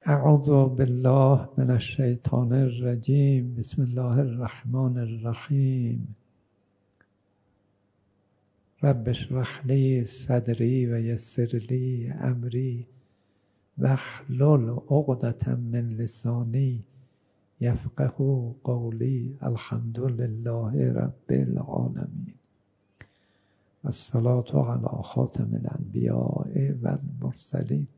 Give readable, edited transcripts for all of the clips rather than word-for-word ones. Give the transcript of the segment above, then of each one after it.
اعوذ بالله من الشیطان الرجیم. بسم الله الرحمن الرحیم. رب اشرح لی صدری و یسر لی امری واحلل عقدة من لسانی یفقهوا قولی. الحمد لله رب العالمین. الصلاة علی خاتم الانبیاء و المرسلین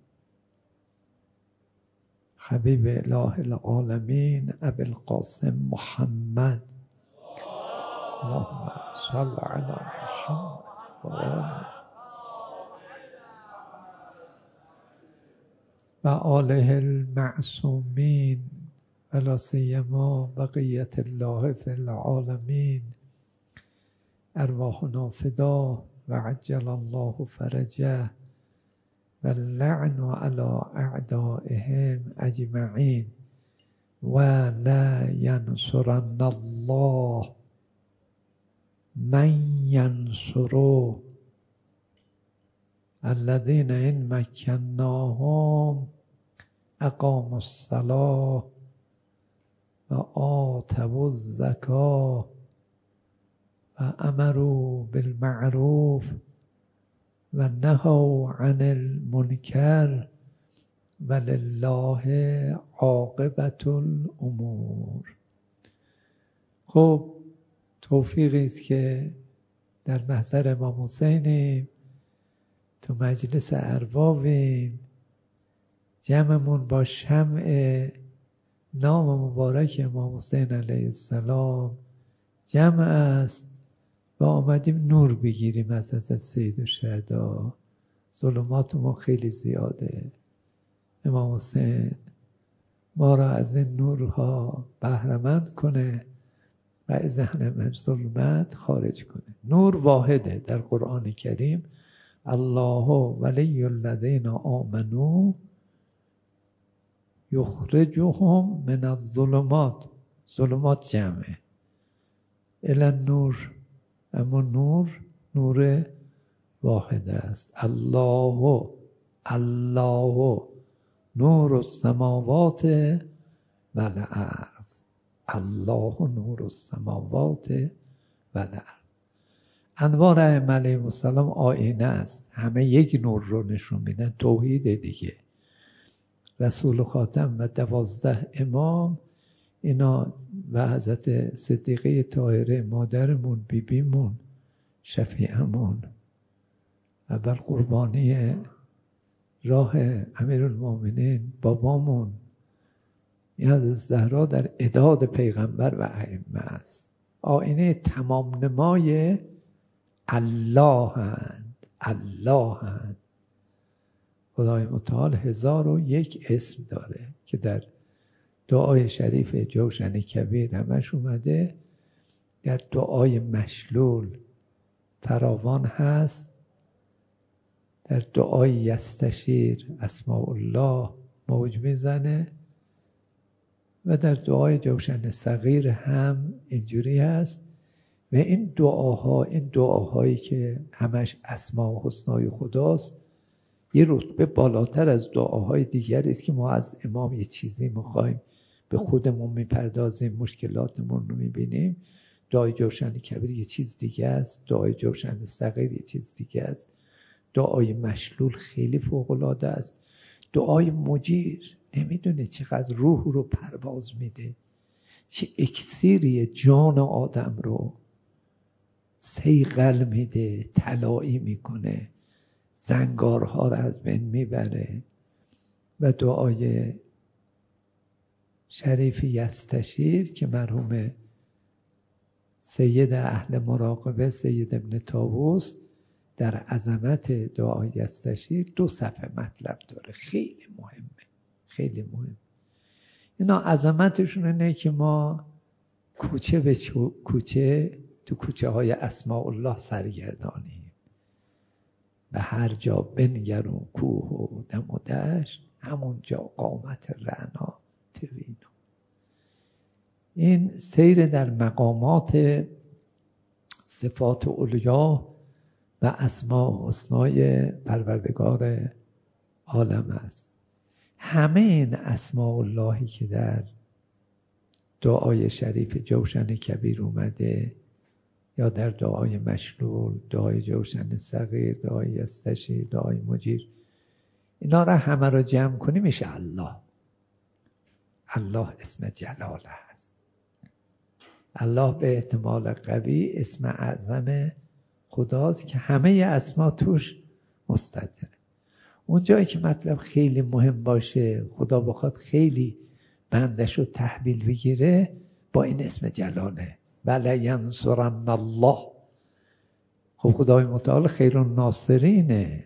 حبیب اله العالمین ابی القاسم محمد. اللهم صل علی محمد و آله المعصومین و لا سیما بقیة الله فی العالمین. ارواحنا فدا و عجل الله فرجه و اللعن علی اعدائهم اجمعین و لا ینصرن الله من ینصره الذین ان مکناهم اقاموا الصلاة و آتوا الزکاة و امروا بالمعروف و نهوا عن المنکر ولله عاقبة الامور. خب توفیقی است که در محضر امام حسینیم، تو مجلس اربابیم، جمعمون با شمع نام مبارک امام حسین علیه السلام جمع است و آمدیم نور بگیریم از سید الشهدا. ظلمات ما خیلی زیاده. امام حسین ما را از این نورها بهره‌مند کنه و از همه ظلمت خارج کنه. نور واحده در قرآن کریم. الله ولی الذین آمنوا یخرجهم من الظلمات. ظلمات جمعه الی النور، اما نور واحد است. الله نور السماوات و الارض. الله نور السماوات و الارض. انوار ائمه علیهم السلام آینه است، همه یک نور رو نشون میدن. توحید دیگه. رسول خاتم و 12 امام اینا و حضرت صدیقه طاهره مادرمون، بیبیمون، شفیعمون، اول قربانی راه امیرالمومنین بابامون، این حضرت زهرا در اعداد پیغمبر و ائمه است. آینه تمام نمای الله هند. خدای متعال 1001 اسم داره که در دعای شریف جوشن کبیر همش اومده. در دعای مشلول فراوان هست. در دعای یستشیر اسماء الله موج میزنه و در دعای جوشن صغیر هم اینجوری هست. و این دعاهایی که همش اسماء و حسنای خداست، یه رتبه بالاتر از دعاهای دیگری است که ما از امام یه چیزی میخوایم، به خودمون میپردازیم، مشکلاتمون رو میبینیم. دعای جوشن کبیر یه چیز دیگه است، دعای جوشن صغیر یه چیز دیگه است، دعای مشلول خیلی فوق‌العاده است. دعای مجیر نمیدونه چقدر روح رو پرواز میده، چه اکسیری جان آدم رو صیقل میده، طلایی میکنه، زنگارها رو از بین میبره. و دعای شریف یستشیر که مرحوم سید اهل مراقبه سید ابن طاووس در عظمت دعای یستشیر 2 صفحه مطلب داره. خیلی مهمه. اینا عظمتشون اینه که ما کوچه به کوچه تو کوچه های اسماء الله سرگردانیم. به هر جا بنگرون کوه و دم و دشت، همون جا قامت رعنا توینو. این سیر در مقامات صفات علیا و اسماء حسنای پروردگار عالم است. همه این اسماء اللهی که در دعای شریف جوشن کبیر اومده یا در دعای مشلول، دعای جوشن صغیر، دعای یستشیر، دعای مجیر، اینا را همه را جمع کنی میشه الله. الله اسم جلال هست. الله به احتمال قوی اسم اعظم خداست که همه اسما توش مستتره. اون جایی که مطلب خیلی مهم باشه، خدا بخواد خیلی بندش رو تحویل بگیره، با این اسم جلاله ولینصرن الله. خب خدای متعال خیر الناصرینه،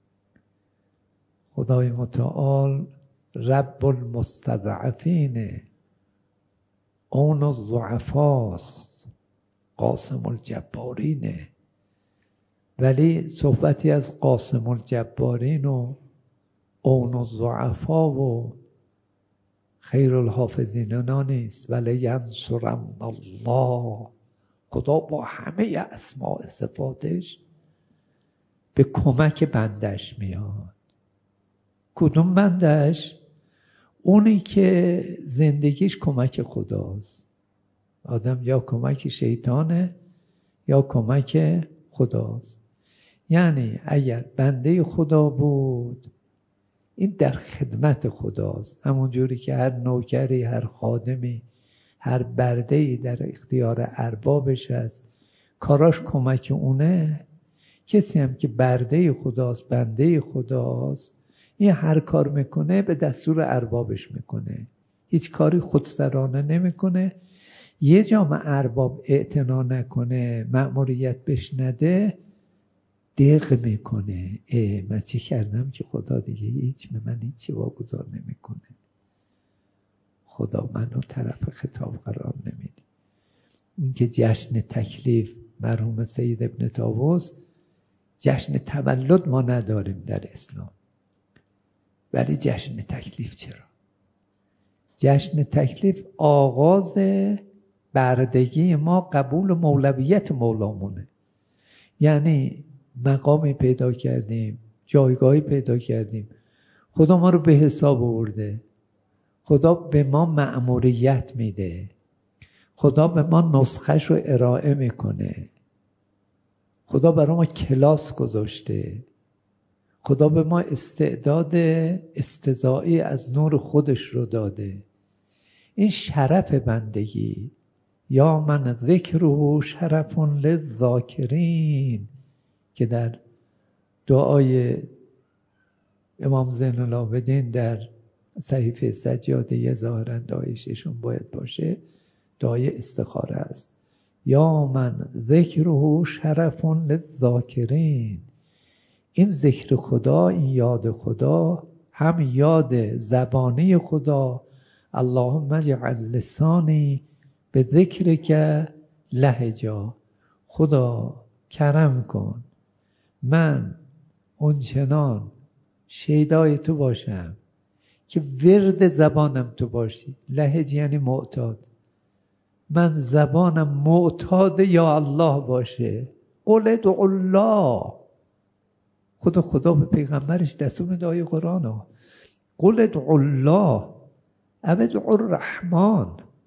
خدای متعال رب المستضعفینه، اون الضعفاست، قاسم الجبارینه. ولی صحبتی از قاسم الجبارین و اون الضعفا و خیر الحافظین اینا نیست. ولی ینصرن الله، خدا با همه اسماء صفاتش به کمک بندش میاد. کدوم بندش؟ اونی که زندگیش کمک خداست. آدم یا کمک شیطانه یا کمک خداست. یعنی اگر بنده خدا بود، این در خدمت خداست. همون جوری که هر نوکری، هر خادمی، هر برده‌ای در اختیار اربابش هست، کاراش کمک اونه. کسی هم که برده خداست، بنده خداست، این هر کار میکنه به دستور اربابش میکنه، هیچ کاری خودسرانه نمیکنه. یه جا ارباب اعتنا نکنه، مأموریت بهش نده، دق میکنه. من چی کردم که خدا دیگه هیچ به من هیچی واگذار نمیکنه. خدا منو طرف خطاب قرار نمیده. این که جشن تکلیف مرحوم سید ابن طاووس، جشن تولد ما نداریم در اسلام، ولی جشن تکلیف چرا؟ جشن تکلیف آغاز بردگی ما قبول مولویت مولامونه. یعنی مقامی پیدا کردیم، جایگاهی پیدا کردیم، خدا ما رو به حساب آورده، خدا به ما مأموریت میده، خدا به ما نسخش رو ارائه میکنه، خدا برای ما کلاس گذاشته، خدا به ما استعداد استضاعی از نور خودش رو داده. این شرف بندگی، یا من ذکره شرف للذاکرین، که در دعای امام زین العابدین در صحیفه سجاده ظاهرا دعای ششم باید باشه، دعای استخاره است. یا من ذکره شرف للذاکرین. این ذکر خدا، این یاد خدا، هم یاد زبانی خدا، اللهم اجعل لسانی به ذکرک لهجا، خدا کرم کن من اونچنان شیدای تو باشم که ورد زبانم تو باشی. لهج یعنی معتاد. من زبانم معتاد یا الله باشه. قل ادعوا الله. خدا به پیغمبرش دستور میده آیه قرآن ها. قل ادعوا الله او ادعوا الرحمن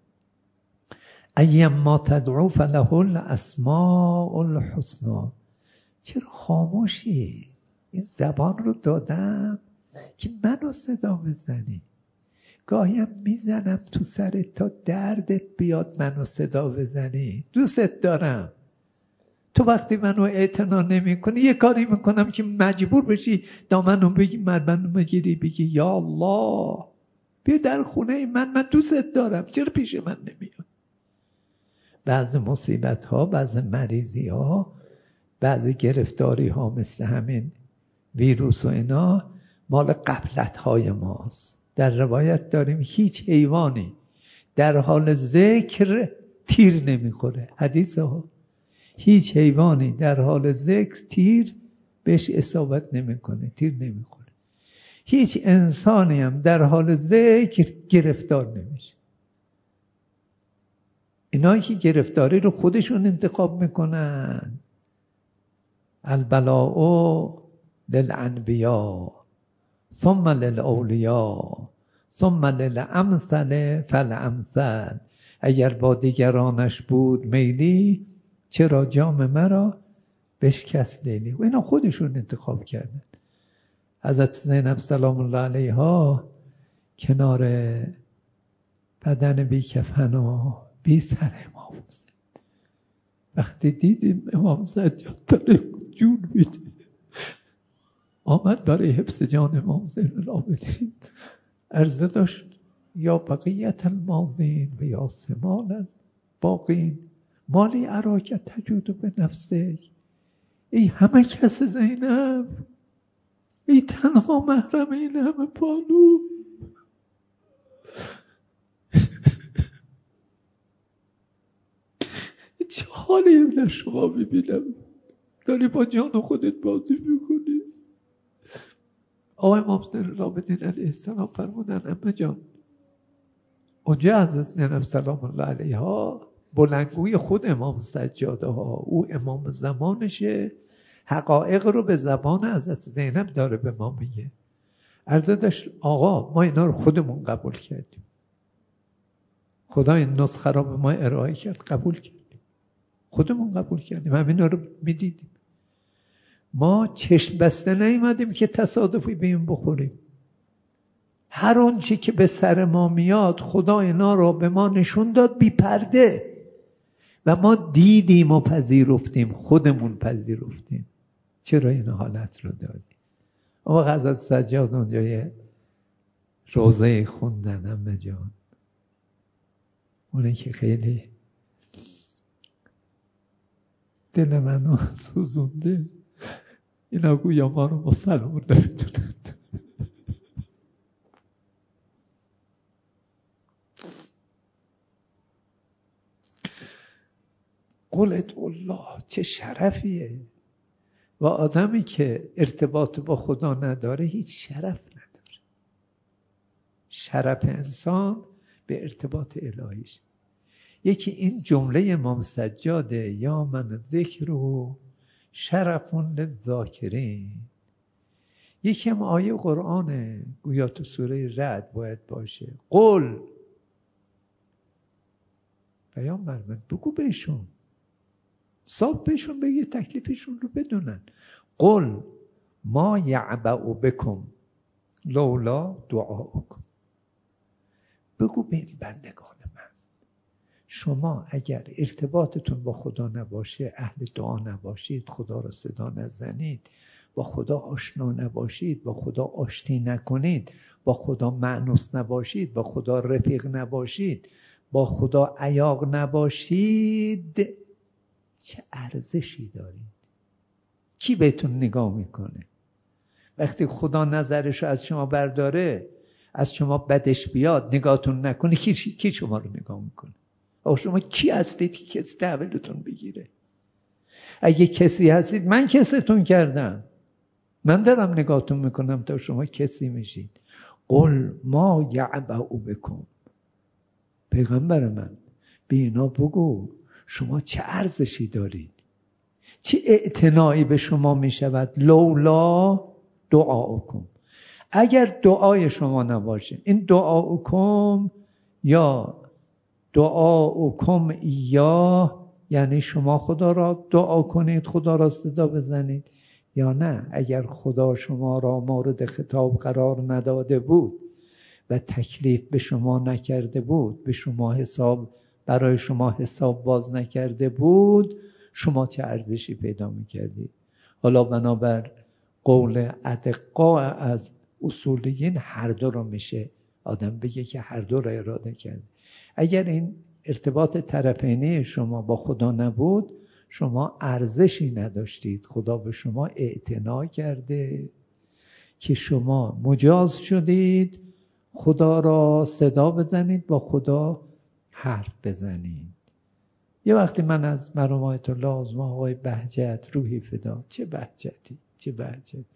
ایما تدعو فله الاسماء الحسنی. چرا خاموشی؟ این زبان رو دادم که منو صدا بزنی. گاهیم میزنم تو سرت تا دردت بیاد منو صدا بزنی. دوستت دارم. تو وقتی منو اعتنا نمی کنی، یه کاری میکنم که مجبور بشی دامنو بگی، مربندو بگیری بگی یا الله بیا در خونه من دوستت دارم، چرا پیش من نمیاد؟ بعض مصیبت ها، بعض مریضی ها، بعض گرفتاری ها مثل همین ویروس و اینا مال غفلت های ماست. در روایت داریم هیچ حیوانی در حال ذکر تیر نمیخوره. حدیث ها هیچ حیوانی در حال ذکر تیر بهش اصابت نمیکنه، تیر نمیخوره. هیچ انسانی هم در حال ذکر گرفتار نمیشه. اینایی که گرفتاری رو خودشون انتخاب میکنن. البلاء للانبیاء ثم للاولیاء ثم للامثل فالامثل. اگر با دیگرانش بود میلی، چرا جام مرا بشکست لیلی. و اینا خودشون انتخاب کردن. حضرت زینب سلام الله علیها کنار بدن بی کفن و بی سر امام حسین، وقتی دیدیم امام سجاد داره جون میده، آمد برای حفظ جان امام زین العابدین عرضه داشت یا بقیت الماضین و یا سمال الباقین مالی اراک تجود به نفسه. ای همه کس زینب، ای تنها محرم این همه پالو، چه حالی در شما میبینم، داری با جان خودت بازی میکنی. آقای امام زین العابدین علیه السلام فرمودن عمه جان، اونجا حضرت زینب سلام الله علیها بلندگوی خود امام سجاده ها، او امام زمانشه، حقایق رو به زبان حضرت زینب داره به ما میگه. عرضه داشت آقا ما اینا رو خودمون قبول کردیم، خدا این نسخه را به ما ارائه کرد، قبول کردیم، خودمون قبول کردیم، همینا رو میدیدیم. ما چشم بسته نیومدیم که تصادفی بیم بخوریم. هر اون چی که به سر ما میاد خدا اینا رو به ما نشون داد بی پرده و ما دیدیم و پذیرفتیم، خودمون پذیرفتیم. چرا این حالت رو دادیم؟ اما حضرت سجاد اونجا یه روزه خوندن عمه جان، اونه که خیلی دل منو سوزونده. اینا گویا ما رو مسلمون نمیدونند. قلت الله چه شرفیه. و آدمی که ارتباط با خدا نداره هیچ شرف نداره. شرف انسان به ارتباط الهیش. یکی این جمله امام سجاده یا من ذکره شرفون للذاکرین. یکی هم آیه قرآنه گویا تو سوره رعد باید باشه. قل پیامبر من بگو بهشون، صاحب بهشون بگی تکلیفشون رو بدونن. قل ما یعبأ بکم لولا دعاؤکم. بگو به این بندگان من، شما اگر ارتباطتون با خدا نباشه، اهل دعا نباشید، خدا را صدا نزنید، با خدا آشنا نباشید، با خدا آشتی نکنید، با خدا مأنوس نباشید، با خدا رفیق نباشید، با خدا عیاق نباشید، چه ارزشی دارید؟ کی بهتون نگاه میکنه؟ وقتی خدا نظرش رو از شما برداره، از شما بدش بیاد، نگاهتون نکنه، کی شما رو نگاه میکنه؟ آخه شما کی هستید که کسی تحویلتون بگیره؟ اگه کسی هستید من کستون کردم، من دارم نگاهتون میکنم تا شما کسی میشید. قل ما یعبأ بکم. پیغمبر من به اینا بگو شما چه ارزشی دارید، چه اعتنایی به شما میشود. لولا دعاؤکم. اگر دعای شما نباشه، این دعاؤکم یا دعاؤکم یا یعنی شما خدا را دعا کنید، خدا را صدا بزنید، یا نه اگر خدا شما را مورد خطاب قرار نداده بود و تکلیف به شما نکرده بود، به شما حساب برای شما حساب باز نکرده بود، شما چه ارزشی پیدا میکردید؟ حالا بنابر قول ادقا از اصولیین هر دو رو میشه آدم بگه که هر دو رو اراده کرد. اگر این ارتباط طرفینی شما با خدا نبود، شما ارزشی نداشتید. خدا به شما اعتنا کرده که شما مجاز شدید خدا را صدا بزنید، با خدا حرف بزنید. یه وقتی من از مرحوم آیت الله عظما آقای بهجت روحی فدا، چه بهجتی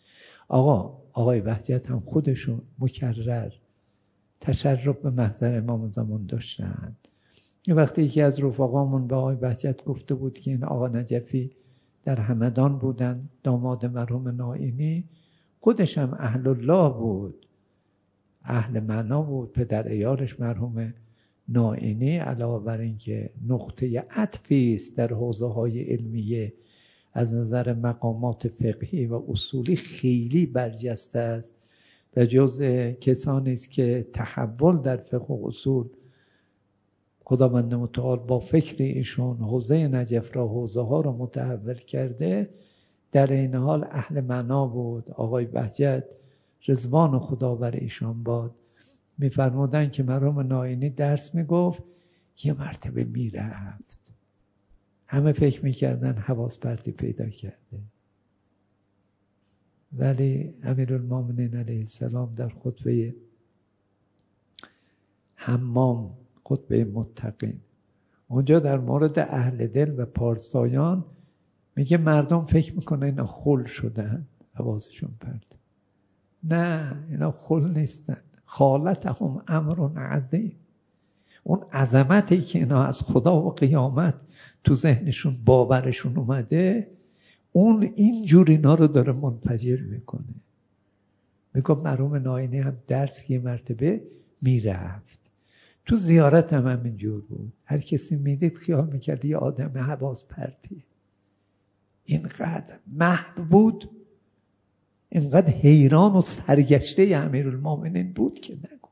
آقای بهجت هم خودشون مکرر تشرف به محضر امام زمان داشتن. یه وقتی یکی از رفقامون به آقای بهجت گفته بود که این آقا نجفی در همدان بودن، داماد مرحوم نائینی، خودش هم اهل الله بود، اهل معنا بود. پدر عیالش مرحوم نائینی علاوه بر این که نقطه عطفی است در حوزه‌های علمیه، از نظر مقامات فقهی و اصولی خیلی برجسته است و جزء کسانی است که تحول در فقه و اصول خداوند متعال با فکر ایشون حوزه نجف را، حوزه ها را متحول کرده. در این حال اهل معنا بود. آقای بهجت رضوان خدا بر ایشان باد می‌فرمودند که مرحوم نائینی درس میگفت، یه مرتبه میرفت، همه فکر میکردن حواس پرتی پیدا کرده، ولی امیرالمومنین علیه السلام در خطبه حمام، خطبه متقین، اونجا در مورد اهل دل و پارسایان میگه مردم فکر میکنن اینا خل شدن، حواسشون پرت. نه، اینا خل نیستن. خالتهم امر عظیم. اون عظمتی که اینا از خدا و قیامت تو ذهنشون باورشون اومده، اون اینجور اینا رو داره منفجر میکنه. میگم مرحوم نائینی هم درس یه مرتبه میرفت. تو زیارت هم همینجور بود. هر کسی میدید خیال میکرد یه آدم حواس پرتیه. اینقدر محو بود، اینقدر حیران و سرگشته امیرالمومنین بود که نگو.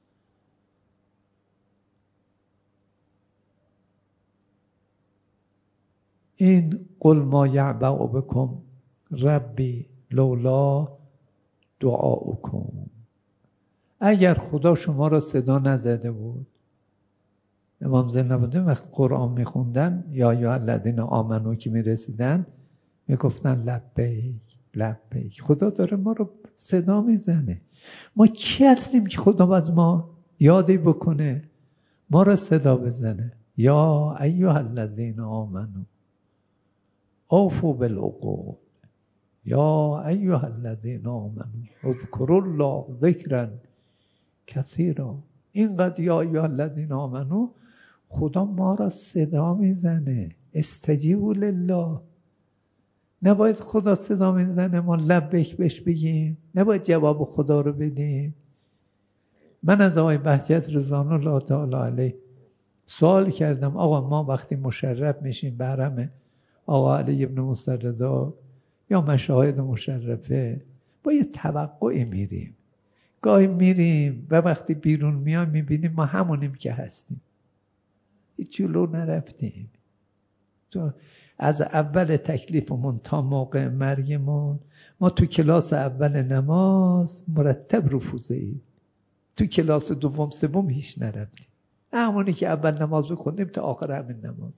این قل ما یعبأ بکم ربی لولا دعاؤکم. اگر خدا شما را صدا نزده بود، امام زینالعابدین وقت قرآن میخوندن یا الذین آمنو که میرسیدن میگفتن لبیک لبیک. خدا داره ما رو صدا میزنه. ما کی هستیم که خدا از ما یادی بکنه، ما رو صدا بزنه؟ یا ایها الذین آمنو اوفوا بالعقود، یا ایها الذین آمنو اذکروا الله ذکرا کثیرا. اینقدر یا ایها الذین آمنو خدا ما را صدا میزنه. استجیبوا لله. نباید خدا صدا میزنه ما لبیک بهش بگیم، نباید جواب خدا رو بدیم. من از آقای بهجت رضوان الله تعالی علیه سوال کردم، آقا ما وقتی مشرف میشیم به حرم آقا علی ابن مسترضی یا مشاهد مشرفه، با یه توقعی میریم. گاهی میریم و وقتی بیرون میایم میبینیم ما همونیم که هستیم، هیچ جلو نرفتیم. تو از اول تکلیفمون تا موقع مرگمون ما تو کلاس اول نماز مرتب رفوزه ایم، تو کلاس دوم سوم هیچ نرفتیم، همونی که اول نماز بخونیم تا آخر همین نماز.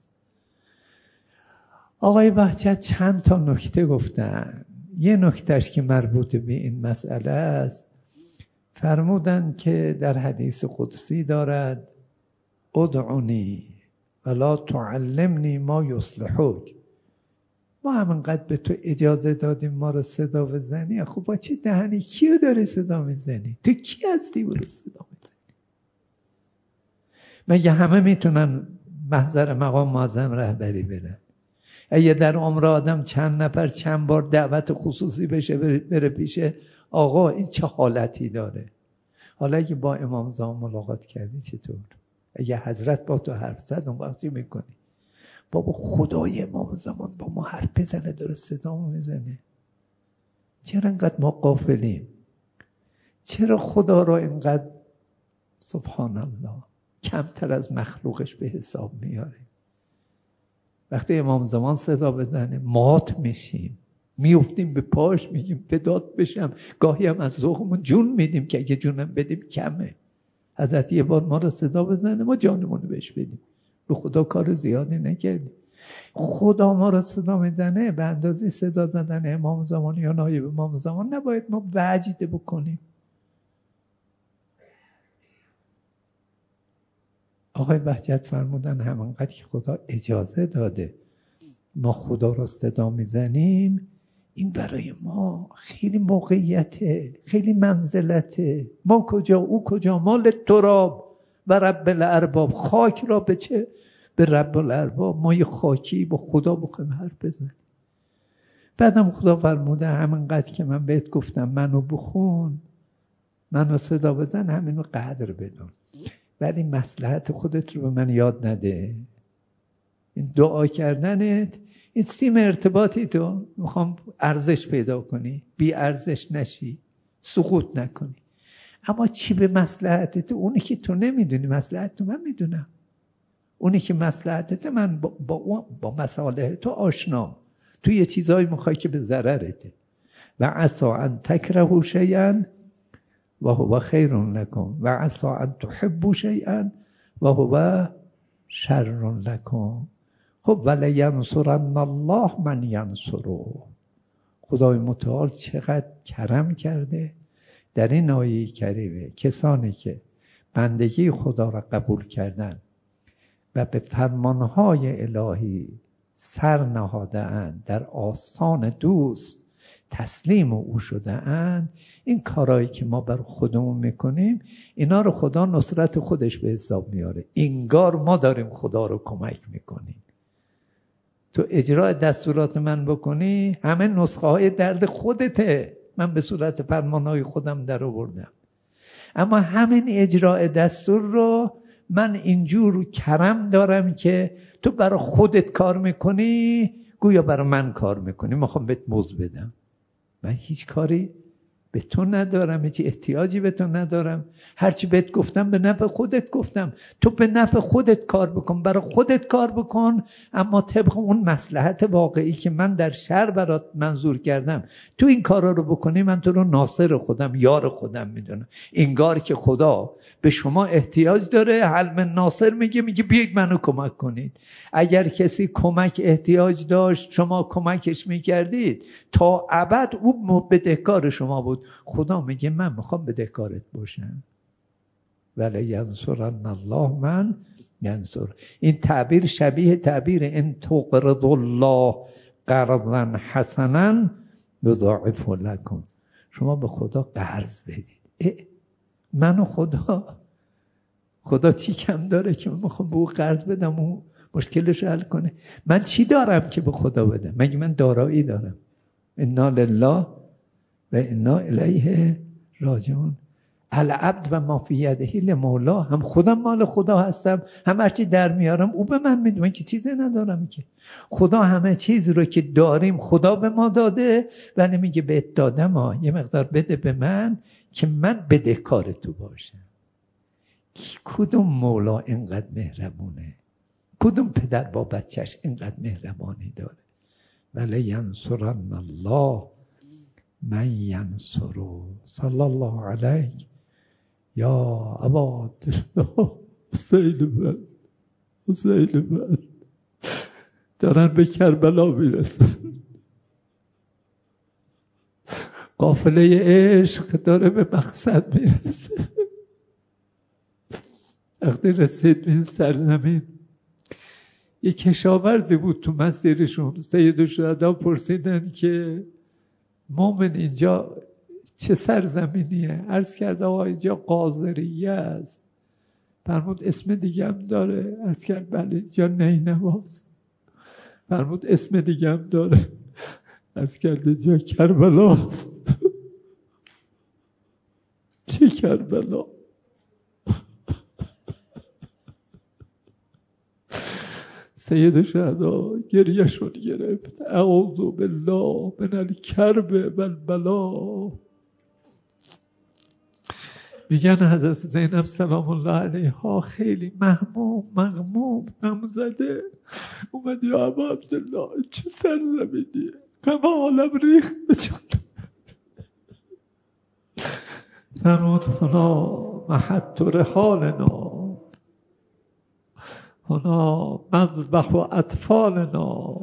آقای بهجت چند تا نکته گفتن. یه نکتهش که مربوط به این مسئله است، فرمودن که در حدیث قدسی دارد ادعونی ولا تعلمنی ما یصلحک. ما همینقدر به تو اجازه دادیم ما رو صدا بزنی، خب با چه دهنی کیو داری صدا میزنی؟ تو کی هستی برو صدا میزنی؟ مگه همه میتونن محضر مقام معظم رهبری برن؟ اگه در عمر آدم چند نفر چند بار دعوت خصوصی بشه بره پیشه آقا این چه حالتی داره؟ حالا اگه با امام زمان ملاقات کردی چطور؟ اگه حضرت با تو حرف زد اون وقتی میکنی بابا خدای امام زمان با ما حرف بزنه داره صدامو میزنه؟ چرا انقدر ما غافلیم؟ چرا خدا را اینقدر سبحان الله کمتر از مخلوقش به حساب میاره؟ وقتی امام زمان صدا بزنه مات میشیم، میفتیم به پاش، میگیم فدات بشم. گاهی هم از ذوقمون جون میدیم که اگه جونم بدیم کمه. حضرت یه بار ما رو صدا بزنه ما جانمون رو بهش بدیم، به خدا کار زیادی نکردیم. خدا ما رو صدا میزنه به اندازه صدا زدن امام زمان یا نایب امام زمان نباید ما وجد بکنیم. آقای بهجت فرمودن همانقدر که خدا اجازه داده ما خدا رو صدا میزنیم، این برای ما خیلی موقعیته، خیلی منزلته. ما کجا او کجا؟ ما للتراب و رب الارباب. خاک را به چه؟ به رب الارباب. ما یه خاکی با خدا بخوایم حرف بزنیم. بعدم خدا فرموده همینقدر که من بهت گفتم منو بخون، منو صدا بزن، همینو قدر بدون، ولی مصلحت خودت رو به من یاد نده. این دعا کردنت، این سیم ارتباطی تو میخوام ارزش پیدا کنی، بی ارزش نشی، سقوط نکنی. اما چی به مصلحتت؟ اونی که تو نمیدونی مصلحت تو من میدونم. اونی که مصلحتت من با مصالح تو آشنا. تو یه چیزایی میخوای که به ضررته. و عسى ان تکرهوا شیئا و هو خیر لکم و عسى ان تحبوا شیئا و هو شر لکم. خب ولینصرن الله من ینصره. خدای متعال چقدر کرم کرده در این آیه کریمه. کسانی که بندگی خدا را قبول کردن و به فرمانهای الهی سر نهاده اند، در آستان دوست تسلیم او شده اند، این کارهایی که ما بر خودمون میکنیم اینا رو خدا نصرت خودش به حساب میاره. انگار ما داریم خدا رو کمک میکنیم. تو اجرای دستورات من بکنی، همه نسخه های درد خودته، من به صورت فرمانهای خودم در آوردم. اما همین اجرای دستور رو من اینجور کرم دارم که تو برای خودت کار میکنی، گویا برای من کار میکنی، میخوام بهت موز بدم. من هیچ کاری به تو ندارم، هیچ احتیاجی به تو ندارم. هرچی بهت گفتم به نفع خودت گفتم. تو به نفع خودت کار بکن، برای خودت کار بکن، اما طبق اون مصلحت واقعی که من در شر برات منظور کردم تو این کارا رو بکنی، من تو رو ناصر خودم، یار خودم میدونم. انگار که خدا به شما احتیاج داره، حل من ناصر میگه بیاید منو کمک کنید. اگر کسی کمک احتیاج داشت شما کمکش میکردید، تا ابد او بدهکار شما بود. خدا میگه من میخوام بدهکارت باشم. ولی ینصرن الله من ینصر. این تعبیر شبیه تعبیر ان تقرض الله قرضا حسنا یضاعف لكم. شما به خدا قرض بدید. من و خدا چی کم داره که من میخوام به او قرض بدم و مشکلش حل کنه؟ من چی دارم که به خدا بدم؟ مگه من دارایی دارم؟ انا لله و انا الیه راجعون. العبد و ما فی یده لمولا. هم خودم مال خدا هستم، هم هرچی در میارم او به من میده. من که چیزی ندارم که. خدا همه چیز رو که داریم خدا به ما داده، ولی میگه بهت دادم یه مقدار بده به من که من بدهکار تو باشم. کدوم مولا اینقدر مهربونه؟ کدوم پدر با بچهش اینقدر مهربانی داره؟ ولی ینصرن الله من ینصره. صلی الله علیک یا ابا عبدالله. حسین من دارن به کربلا میرسن. قافله عشق داره به مقصد میرسه. وقتی رسید به این سرزمین، یک کشاورزی بود تو مسیرشون. سیدالشهدا پرسیدن که مومن اینجا چه سرزمینیه؟ عرض کرد آقا اینجا قاذریه است. فرمود اسم دیگه هم داره؟ عرض کرد بله اینجا نینواست. فرمود اسم دیگه هم داره؟ عرض کرد اینجا کربلاست. چه کربلا؟ سیدالشهدا گریه‌شون گرفت. اعوذ بالله من الکرب و البلا. میگن حضرت زینب سلام الله علیها خیلی مغموم غم زده اومد. یا ابا عبدالله چه سرزمینیه؟ غم عالم ریخت به جان. فرمود هنا محط رحالنا، هنا مذبح اطفالنا،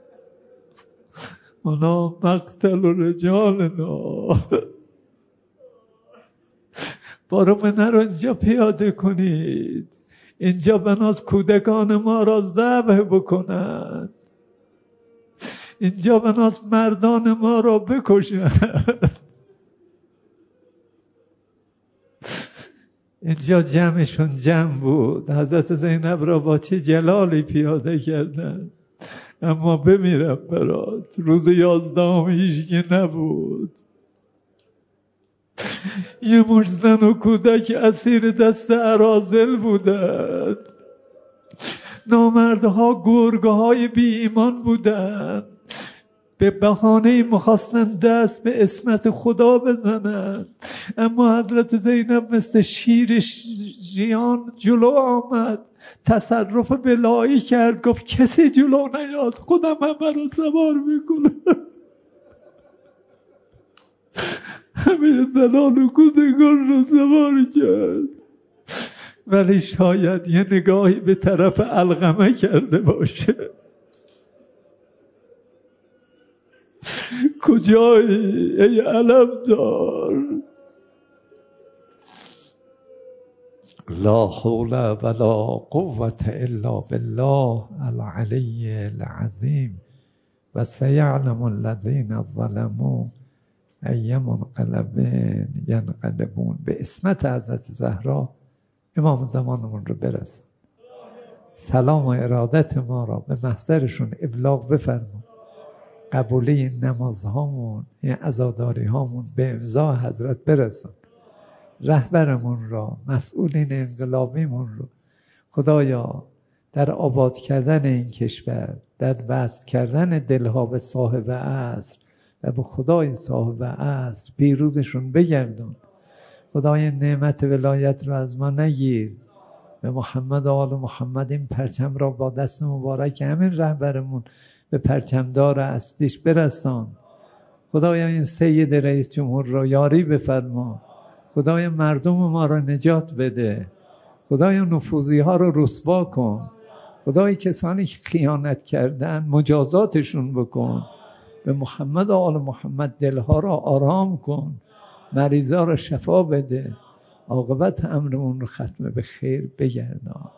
هنا مقتل رجالنا. بارو رو اینجا پیاده کنید. اینجا بناس کودکان ما را ذبح بکنند. اینجا بناس مردان ما را بکشند. اینجا جمعشون جمع بود. حضرت زینب را با چه جلالی پیاده کردند. اما بمیرم برات. روز 11 هیچکی نبود. یه مش زن و کودک اسیر دست اراذل بودن. نامردها گرگه‌های بی ایمان بودن، به بهانه می‌خواستن دست به عصمت خدا بزنن، اما حضرت زینب مثل شیر ژیان جلو آمد، تصرف بلایی کرد، گفت کسی جلو نیاد، خودم همه رو سوار میکنم. همه زنان و کودکان رو سوار کرد. ولی شاید یه نگاهی به طرف علقمه کرده باشه. کجایی ای علمدار؟ لا حول ولا قوة الا بالله العلی العظیم. و سیعلم الذین ظلموا ای منقلب ینقلبون. به عصمت حضرت زهرا امام زمانمون رو برسن. سلام و ارادت ما را به محضرشون ابلاغ بفرما. قبولی این نمازهامون، این عزاداری هامون به امضا حضرت برسن. رهبرمون را، مسئولین انقلابیمون رو خدایا در آباد کردن این کشور، در وصل کردن دلها به صاحب عصر و به خدای صاحب عصر پیروزشون بگردون. خدای نعمت ولایت رو از ما نگیر. به محمد و آل محمد این پرچم را با دست مبارک همین رهبرمون به پرچمدار اصلیش برسان. خدایا این سید رئیس جمهور را یاری بفرما. خدایا مردم ما را نجات بده. خدایا نفوذی ها رو رسوا کن. خدای کسانی که خیانت کردن مجازاتشون بکن. به محمد و آل محمد دلها را آرام کن. مریضا را شفا بده. عاقبت امرمون رو ختم به خیر بگردان.